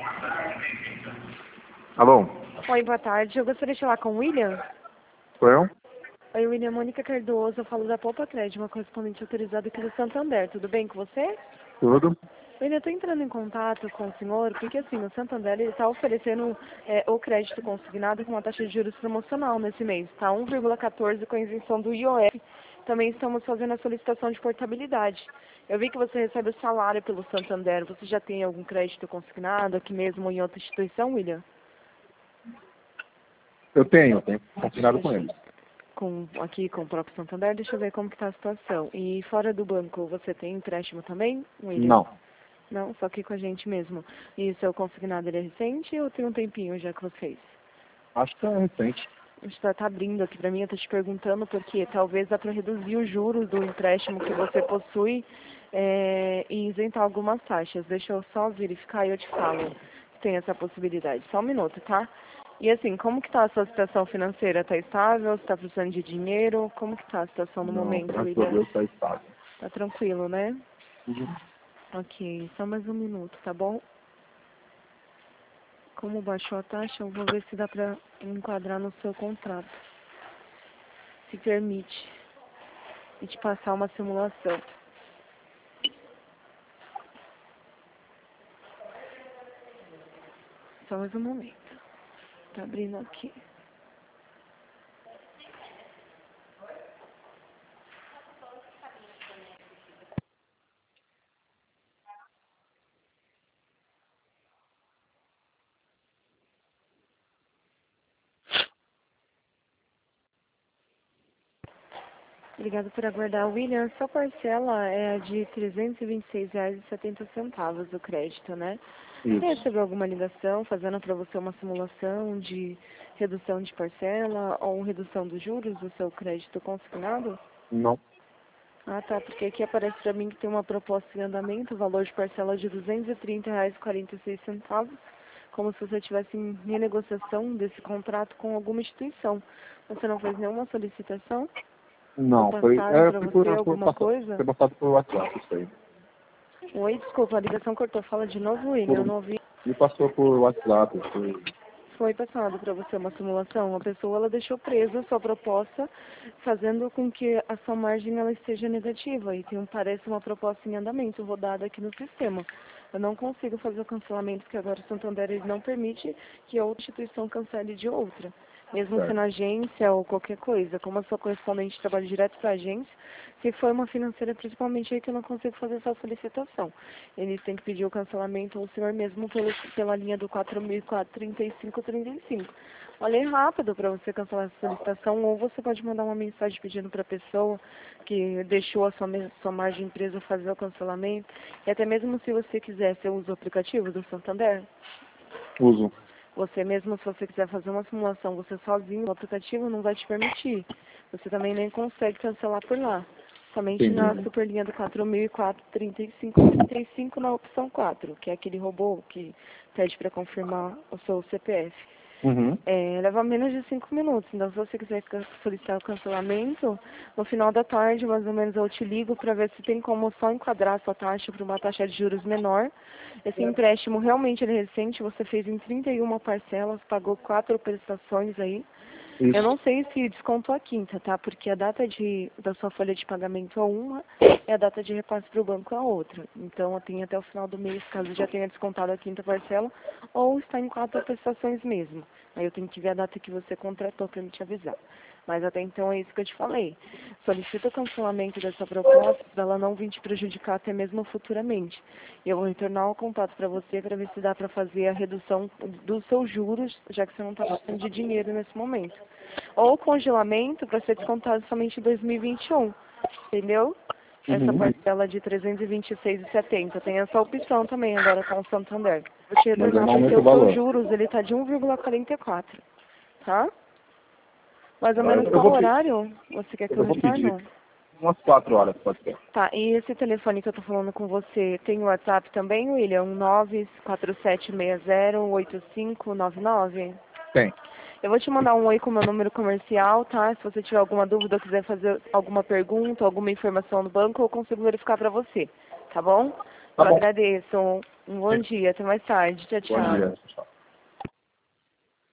Alô? Oi, boa tarde. Eu gostaria de falar com o William. Sou eu? Oi, William. Mônica Cardoso. Eu falo da Poupa Crédito, uma correspondente autorizada aqui do Santander. Tudo bem com você? Tudo? William, eu estou entrando em contato com o senhor porque, assim, o Santander está oferecendo o crédito consignado com uma taxa de juros promocional nesse mês. Está 1,14 com a isenção do IOF. Também estamos fazendo a solicitação de portabilidade. Eu vi que você recebe o salário pelo Santander. Você já tem algum crédito consignado aqui mesmo ou em outra instituição, William? Eu tenho consignado com eles. Aqui com o próprio Santander, deixa eu ver como que está a situação. E fora do banco, você tem empréstimo também, William? Não. Não, só aqui com a gente mesmo. E o seu consignado, ele é recente ou tem um tempinho já que você fez? Acho que é recente. A gente tá abrindo aqui para mim, eu tô te perguntando porque talvez dá para reduzir os juros do empréstimo que você possui e isentar algumas taxas. Deixa eu só verificar e eu te falo se tem essa possibilidade. Só um minuto, tá? E assim, como que tá a sua situação financeira? Tá estável? Você tá precisando de dinheiro? Como que tá a situação no Não, momento, graças a William? Deus está estável. Tá tranquilo, né? Uhum. Ok, só mais um minuto, tá bom? Como baixou a taxa, eu vou ver se dá para enquadrar no seu contrato. Se permite. E te passar uma simulação. Só mais um momento. Tá abrindo aqui. Obrigada por aguardar. William, sua parcela é a de R$ 326,70 o crédito, né? Você Isso. recebeu alguma ligação fazendo para você uma simulação de redução de parcela ou redução dos juros do seu crédito consignado? Não. Ah, tá, porque aqui aparece para mim que tem uma proposta em andamento, valor de parcela de R$ 230,46, como se você tivesse em renegociação desse contrato com alguma instituição. Você não fez nenhuma solicitação? Ou Não, passaram para você alguma coisa? foi passado por WhatsApp isso aí. Oi, desculpa, a ligação cortou. Fala de novo, William, eu não ouvi. Me passou por WhatsApp. Foi passado para você uma simulação. A pessoa ela deixou presa a sua proposta, fazendo com que a sua margem ela esteja negativa. E parece uma proposta em andamento, rodada aqui no sistema. Eu não consigo fazer o cancelamento, porque agora o Santander ele não permite que a outra instituição cancele de outra. Mesmo Certo. sendo agência ou qualquer coisa. Como a sua correspondente trabalha direto para a agência, se for uma financeira, principalmente aí que eu não consigo fazer essa solicitação. Eles têm que pedir o cancelamento ou o senhor mesmo pela linha do 4.435-35. Olha, é rápido para você cancelar essa solicitação, ou você pode mandar uma mensagem pedindo para a pessoa que deixou a sua margem empresa fazer o cancelamento. E até mesmo se você quiser, você usa o aplicativo do Santander? Uso. Você mesmo, se você quiser fazer uma simulação, você sozinho, o aplicativo não vai te permitir. Você também nem consegue cancelar por lá. Somente na Entendi. superlinha do 4.004-35-35 na opção 4, que é aquele robô que pede para confirmar o seu CPF. Uhum. Leva menos de 5 minutos. Então, se você quiser solicitar o cancelamento, no final da tarde, mais ou menos, eu te ligo para ver se tem como só enquadrar a sua taxa para uma taxa de juros menor. Esse empréstimo realmente ele é recente, você fez em 31 parcelas, pagou 4 prestações aí. Eu Isso. não sei se descontou a quinta, tá? Porque a data da sua folha de pagamento é uma e a data de repasse para o banco é a outra. Então, tem até o final do mês, caso já tenha descontado a quinta parcela, ou está em 4 prestações mesmo. Aí eu tenho que ver a data que você contratou para me te avisar. Mas até então é isso que eu te falei. Solicita o cancelamento dessa proposta para ela não vir te prejudicar até mesmo futuramente. E eu vou retornar o contato para você para ver se dá para fazer a redução dos seus juros, já que você não está precisando de dinheiro nesse momento. Ou congelamento para ser descontado somente em 2021. Entendeu? Essa Uhum. parcela de 326,70. Tem essa opção também agora com o Santander. Vou te Mas eu retornar não porque aumento o os seus valor. juros ele está de 1,44. Tá? Mais ou Ah, menos eu qual vou pedir. horário você quer que eu Eu vou pedir. retorne? Umas 4 horas, pode ser. Tá, e esse telefone que eu tô falando com você, tem o WhatsApp também, William? 947608599? Tem. Eu vou te mandar um oi com o meu número comercial, tá? Se você tiver alguma dúvida ou quiser fazer alguma pergunta, alguma informação no banco, eu consigo verificar pra você, tá bom? Tá Eu bom. agradeço. Um bom dia, até mais tarde. Tchau, tchau. Bom dia. Tchau.